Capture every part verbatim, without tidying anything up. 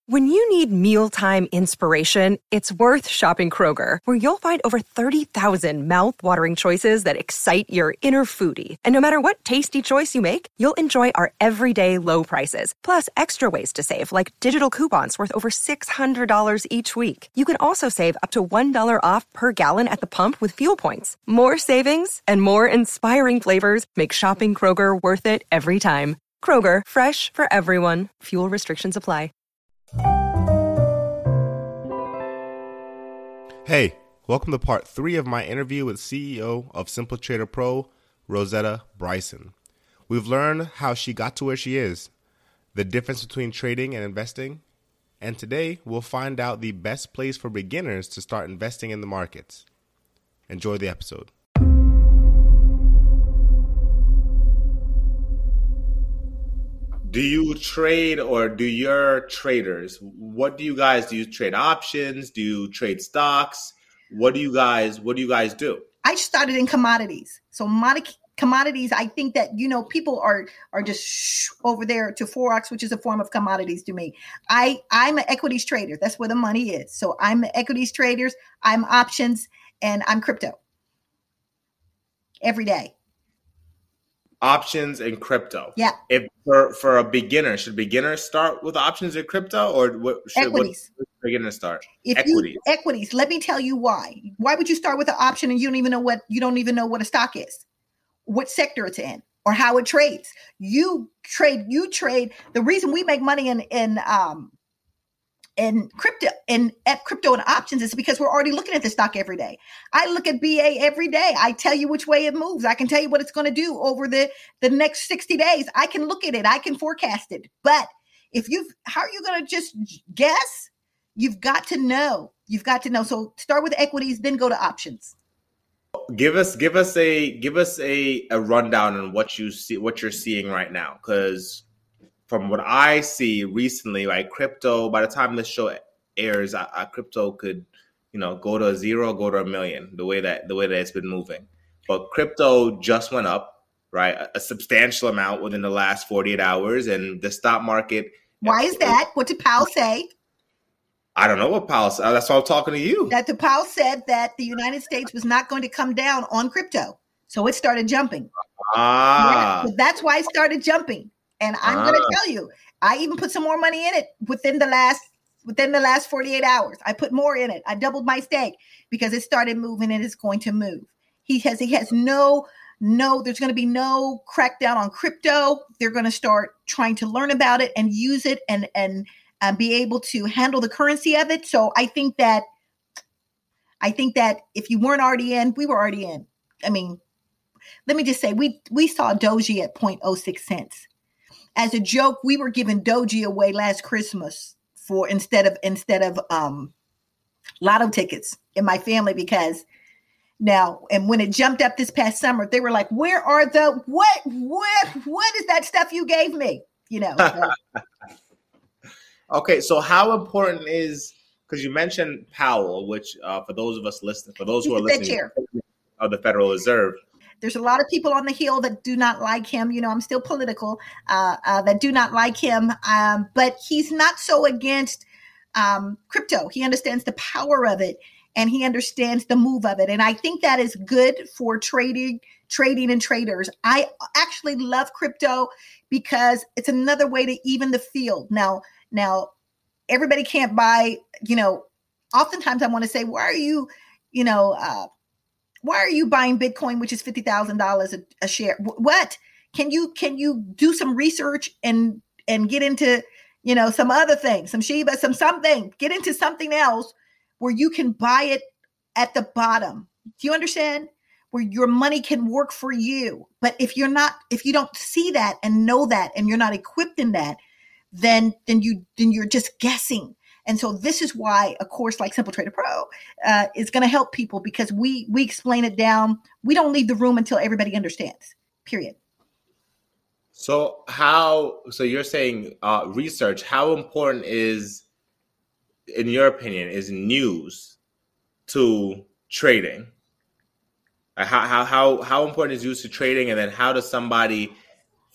When you need mealtime inspiration, it's worth shopping Kroger, where you'll find over thirty thousand mouth-watering choices that excite your inner foodie. And no matter what tasty choice you make, you'll enjoy our everyday low prices, plus extra ways to save, like digital coupons worth over six hundred dollars each week. You can also save up to one dollar off per gallon at the pump with fuel points. More savings and more inspiring flavors make shopping Kroger worth it every time. Kroger, fresh for everyone. Fuel restrictions apply. Hey, welcome to part three of my interview with C E O of Simple Trader Pro, Rosetta Bryson. We've learned how she got to where she is, the difference between trading and investing, and today we'll find out the best place for beginners to start investing in the markets. Enjoy the episode. Do you trade, or do your traders, what do you guys do? You trade options? Do you trade stocks? What do you guys, what do you guys do? I started in commodities. So mod- commodities, I think that, you know, people are, are just shh, over there to Forex, which is a form of commodities to me. I, I'm an equities trader. That's where the money is. So I'm equities traders, I'm options, and I'm crypto every day. Options and crypto. Yeah. If for, for a beginner, should beginners start with options and crypto, or what should equities. What beginners start? If equities. You, equities. Let me tell you why. Why would you start with an option and you don't even know what you don't even know what a stock is, what sector it's in, or how it trades? You trade. You trade. The reason we make money in in um in crypto in at crypto and options is because we're already looking at the stock every day. I look at B A every day. I tell you which way it moves. I can tell you what it's going to do over the, the next sixty days. I can look at it. I can forecast it. But if you've, how are you going to just guess? You've got to know. You've got to know. So start with equities, then go to options. Give us, give us a, give us a, a rundown on what you see, what you're seeing right now, because from what I see recently, like crypto, by the time this show airs, I, I, crypto could, you know, go to a zero, go to a million, the way that the way that it's been moving. But crypto just went up, right, a, a substantial amount within the last forty-eight hours, and the stock market. Why is that? What did Powell say? I don't know what Powell said. That's why I'm talking to you. That the Powell said that the United States was not going to come down on crypto, so it started jumping. Ah, yeah, so that's why it started jumping. And I'm ah. going to tell you, I even put some more money in it within the last within the last forty-eight hours. I put more in it. I doubled my stake because it started moving and it's going to move. He has he has no no. There's going to be no crackdown on crypto. They're going to start trying to learn about it and use it and and and be able to handle the currency of it. So I think that I think that if you weren't already in, we were already in. I mean, let me just say we we saw Doji at zero point zero six cents. As a joke, we were giving Doji away last Christmas for instead of instead of um, lotto tickets in my family because now and when it jumped up this past summer, they were like, "Where are the what what what is that stuff you gave me?" You know. So. Okay, so how important is because you mentioned Powell, which uh, for those of us listening, for those He's who are listening, of the Federal Reserve. There's a lot of people on the Hill that do not like him. You know, I'm still political, uh, uh, that do not like him. Um, but he's not so against um, crypto. He understands the power of it and he understands the move of it. And I think that is good for trading, trading and traders. I actually love crypto because it's another way to even the field. Now, now everybody can't buy, you know, oftentimes I want to say, why are you, you know, uh, why are you buying Bitcoin, which is fifty thousand dollars a share? What can you can you do some research and and get into, you know, some other thing, some Shiba, some something, get into something else where you can buy it at the bottom. Do you understand? Where your money can work for you. But if you're not, if you don't see that and know that, and you're not equipped in that, then then you then you're just guessing. And so this is why a course like Simple Trader Pro uh, is going to help people because we we explain it down. We don't leave the room until everybody understands, period. So how, so you're saying uh, research, how important is, in your opinion, is news to trading? How, how, how, how important is news to trading? And then how does somebody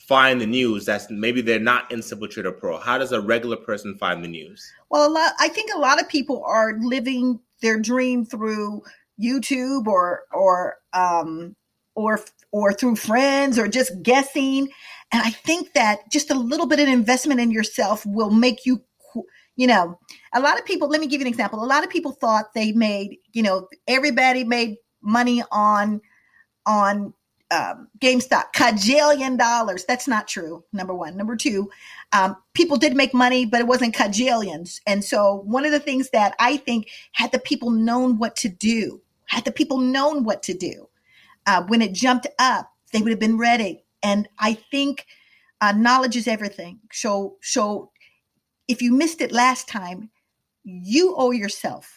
find the news that's maybe they're not in Simple Trader Pro? How does a regular person find the news? Well, a lot, I think a lot of people are living their dream through YouTube or or um, or or through friends or just guessing. And I think that just a little bit of investment in yourself will make you, you know, a lot of people, let me give you an example. A lot of people thought they made, you know, everybody made money on on Um, GameStop, cajillion dollars. That's not true. Number one. Number two, um, people did make money, but it wasn't cajillions. And so one of the things that I think, had the people known what to do, had the people known what to do, uh, when it jumped up, they would have been ready. And I think uh, knowledge is everything. So, so if you missed it last time, you owe yourself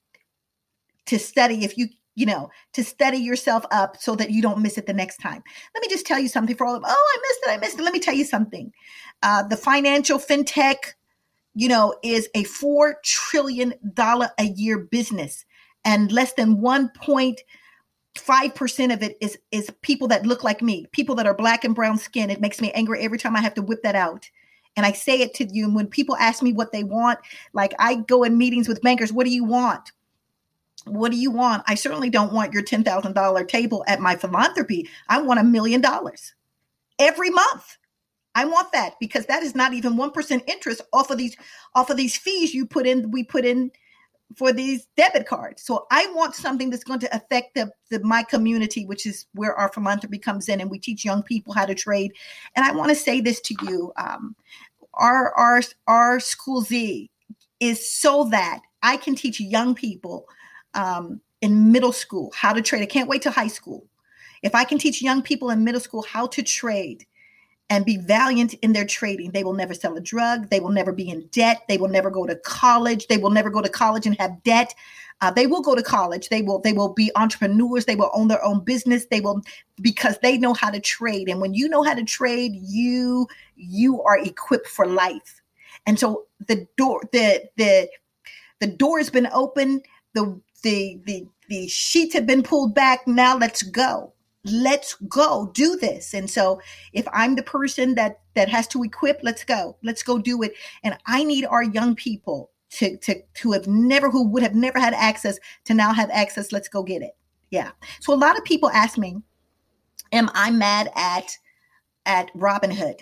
to study. If you you know, to study yourself up so that you don't miss it the next time. Let me just tell you something for all of, oh, I missed it, I missed it. Let me tell you something. Uh, the financial fintech, you know, is a four trillion dollars a year business, and less than one point five percent of it is, is people that look like me, people that are black and brown skin. It makes me angry every time I have to whip that out. And I say it to you. And when people ask me what they want, like I go in meetings with bankers, what do you want? What do you want? I certainly don't want your ten thousand dollars table at my philanthropy. I want a million dollars every month. I want that, because that is not even one percent interest off of these, off of these fees you put in, we put in for these debit cards. So I want something that's going to affect the, the my community, which is where our philanthropy comes in, and we teach young people how to trade. And I want to say this to you. Um, our, our, our School Z is so that I can teach young people Um, in middle school, how to trade. I can't wait till high school. If I can teach young people in middle school how to trade and be valiant in their trading, they will never sell a drug. They will never be in debt. They will never go to college. They will never go to college and have debt. Uh, they will go to college. They will, they will be entrepreneurs. They will own their own business. They will, because they know how to trade. And when you know how to trade, you, you are equipped for life. And so the door, the, the, the door has been opened. The, The, the the sheets have been pulled back. Now let's go. Let's go do this. And so if I'm the person that that has to equip, let's go. Let's go do it. And I need our young people to to to have never, who would have never had access, to now have access. Let's go get it. Yeah. So a lot of people ask me, am I mad at at Robinhood?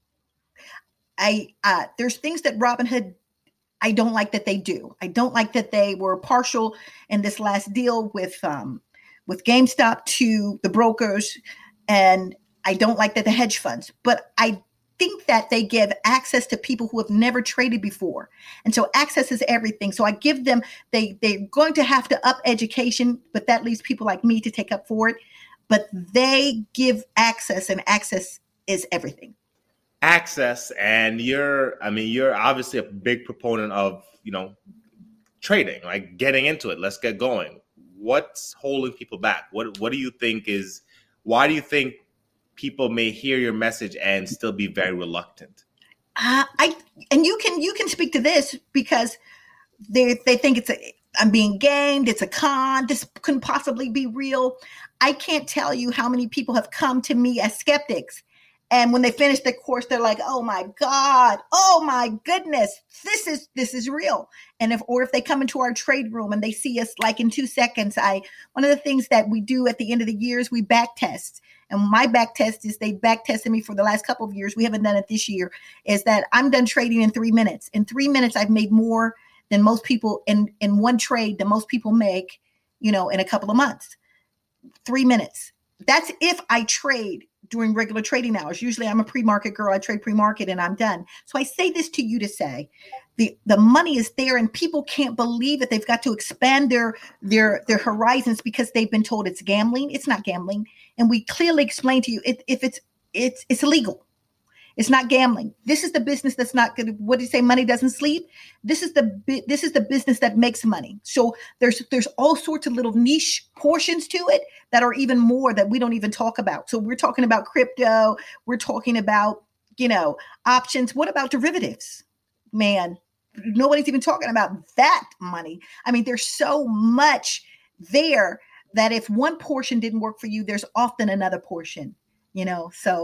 I uh, there's things that Robinhood, I don't like that they do. I don't like that they were partial in this last deal with um, with GameStop to the brokers, and I don't like that the hedge funds. But I think that they give access to people who have never traded before, and so access is everything. So I give them, they they're going to have to up education, but that leaves people like me to take up for it. But they give access, and access is everything. Access, and you're, I mean, you're obviously a big proponent of, you know, trading, like getting into it. Let's get going. What's holding people back? What What do you think is, why do you think people may hear your message and still be very reluctant? Uh, I and you can you can speak to this, because they they think it's a, I'm being gamed. It's a con. This couldn't possibly be real. I can't tell you how many people have come to me as skeptics. And when they finish the course, they're like, oh my God, oh my goodness, this is, this is real. And if, or if they come into our trade room and they see us like in two seconds, I, one of the things that we do at the end of the year is we back test. And my back test is, they back tested me for the last couple of years. We haven't done it this year, is that I'm done trading in three minutes. In three minutes, I've made more than most people in, in one trade than most people make, you know, in a couple of months. Three minutes. That's if I trade during regular trading hours. Usually I'm a pre-market girl. I trade pre-market and I'm done. So I say this to you to say the, the money is there, and people can't believe that they've got to expand their, their, their horizons because they've been told it's gambling. It's not gambling. And we clearly explain to you if, if it's, it's, it's illegal. It's not gambling. This is the business that's not good. What do you say? Money doesn't sleep. This is the this is the business that makes money. So there's there's all sorts of little niche portions to it that are even more that we don't even talk about. So we're talking about crypto. We're talking about, you know, options. What about derivatives? Man, nobody's even talking about that money. I mean, there's so much there that if one portion didn't work for you, there's often another portion, you know, so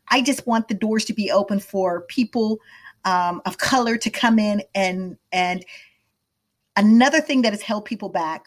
I just want the doors to be open for people um, of color to come in. And, and another thing that has held people back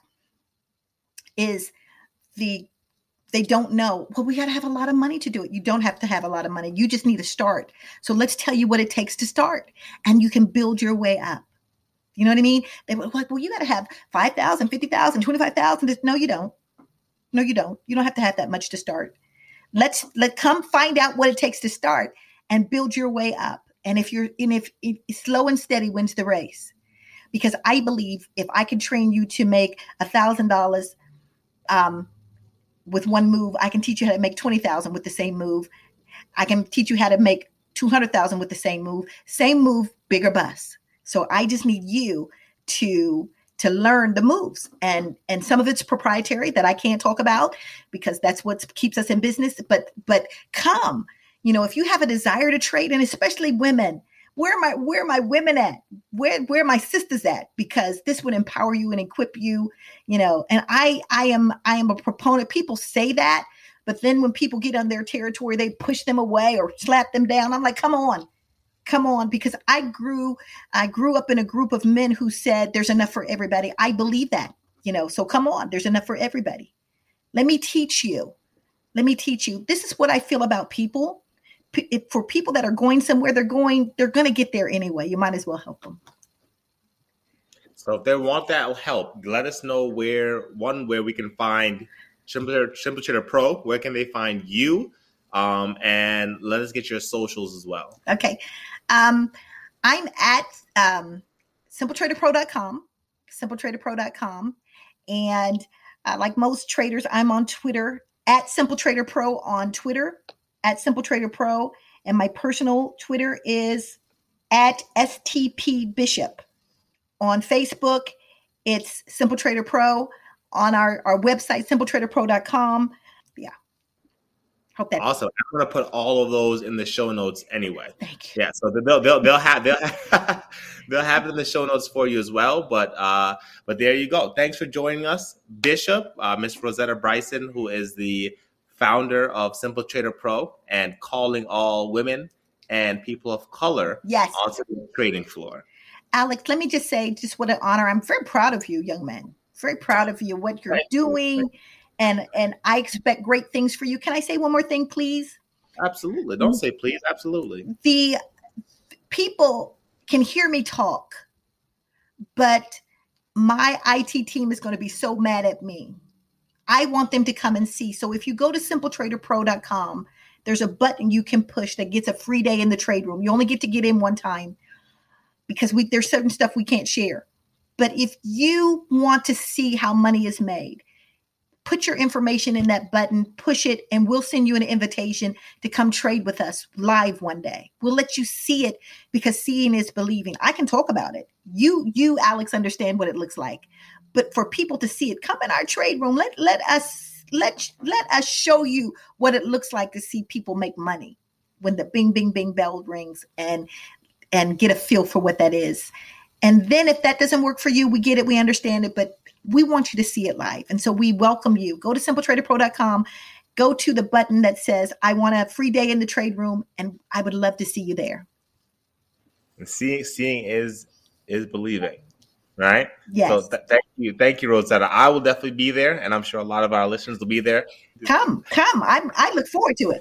is the, they don't know, well, we got to have a lot of money to do it. You don't have to have a lot of money. You just need to start. So let's tell you what it takes to start, and you can build your way up. You know what I mean? They were like, well, you got to have five thousand, fifty thousand, twenty-five thousand. No, you don't. No, you don't. You don't have to have that much to start. Let's let come find out what it takes to start and build your way up. And if you're and if, if slow and steady wins the race, because I believe if I can train you to make a thousand dollars um, with one move, I can teach you how to make twenty thousand with the same move. I can teach you how to make two hundred thousand with the same move. Same move, bigger bus. So I just need you to to learn the moves, and and some of it's proprietary that I can't talk about because that's what keeps us in business. But but come, you know, if you have a desire to trade, and especially women, where are my where are my women at? Where where are my sisters at? Because this would empower you and equip you, you know. And I I am I am a proponent. People say that, but then when people get on their territory, they push them away or slap them down. I'm like, come on. Come on, because I grew, I grew up in a group of men who said there's enough for everybody. I believe that, you know, so come on, there's enough for everybody. Let me teach you. Let me teach you. This is what I feel about people. P- if, for people that are going somewhere, they're going, they're going to get there anyway. You might as well help them. So if they want that help, let us know where, one, where we can find Simple Trader Pro. Where can they find you? Um, and let us get your socials as well. Okay. Um, I'm at um, simple trader pro dot com, simple trader pro dot com. And uh, like most traders, I'm on Twitter, at SimpleTraderPro on Twitter, at SimpleTraderPro. And my personal Twitter is at S T P Bishop. On Facebook, it's Simple Trader Pro. On our, our website, simple trader pro dot com. Yeah. Hope that awesome. I'm gonna put all of those in the show notes anyway. Thank you. Yeah, so they'll they'll they'll have they'll have, they'll have it in the show notes for you as well. But uh, but there you go. Thanks for joining us, Bishop, uh, Miss Rosetta Bryson, who is the founder of Simple Trader Pro and calling all women and people of color yes. onto the trading floor. Alex, let me just say, just what an honor. I'm very proud of you, young man. Very proud of you, what you're Thank doing. You. And and I expect great things for you. Can I say one more thing, please? Absolutely. Don't say please. Absolutely. The people can hear me talk, but my I T team is going to be so mad at me. I want them to come and see. So if you go to simple trader pro dot com, there's a button you can push that gets a free day in the trade room. You only get to get in one time because we there's certain stuff we can't share. But if you want to see how money is made, put your information in that button, push it, and we'll send you an invitation to come trade with us live one day. We'll let you see it because seeing is believing. I can talk about it. You, you, Alex, understand what it looks like. But for people to see it, come in our trade room. Let, let us let, let us show you what it looks like to see people make money when the bing, bing, bing bell rings and and get a feel for what that is. And then if that doesn't work for you, we get it, we understand it, but we want you to see it live. And so we welcome you. Go to simple trader pro dot com, go to the button that says, I want a free day in the trade room, and I would love to see you there. And seeing seeing is is believing, right? Yes. So th- thank you. Thank you, Rosetta. I will definitely be there, and I'm sure a lot of our listeners will be there. Come, come. I I look forward to it.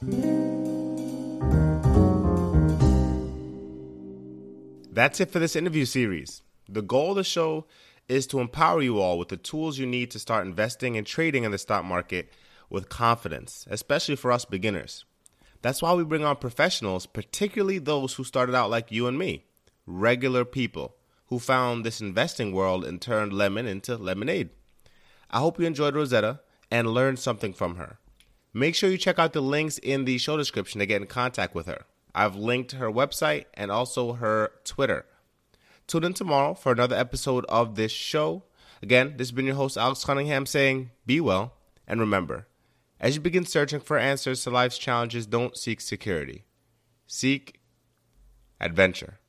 That's it for this interview series. The goal of the show is to empower you all with the tools you need to start investing and trading in the stock market with confidence, especially for us beginners. That's why we bring on professionals, particularly those who started out like you and me, regular people who found this investing world and turned lemon into lemonade. I hope you enjoyed Rosetta and learned something from her. Make sure you check out the links in the show description to get in contact with her. I've linked her website and also her Twitter. Tune in tomorrow for another episode of this show. Again, this has been your host, Alex Cunningham, saying be well. And remember, as you begin searching for answers to life's challenges, don't seek security. Seek adventure.